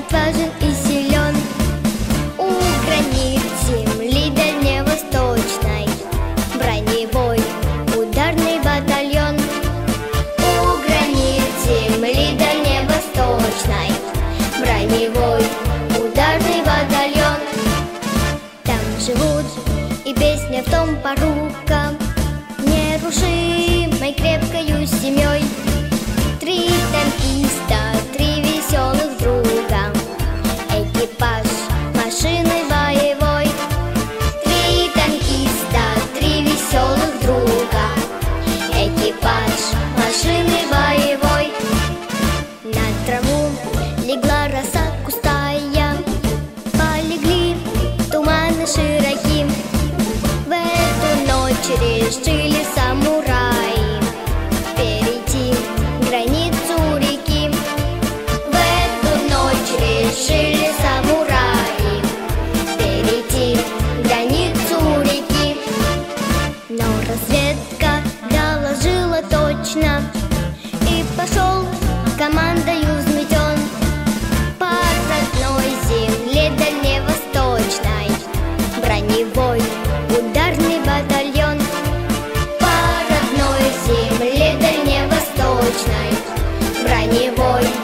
отважен и силен. У границ земли дальневосточной броневой ударный батальон. У границ земли дальневосточной броневой ударный батальон. Там живут, и песня в том порука, нерушимой крепкою семьей. 3 танкиста, 3 веселых друга, экипаж машины боевой. 3 танкиста, 3 веселых друга, экипаж машины боевой. На траву легла роса густая, полегли туманы широки. В эту ночь решили самураи перейти границу реки. В эту ночь решили самураи перейти границу реки. Но разведка доложила точно, и пошел командою взметен по родной земле дальневосточной броневой ударный батальон. По родной земле дальневосточной броневой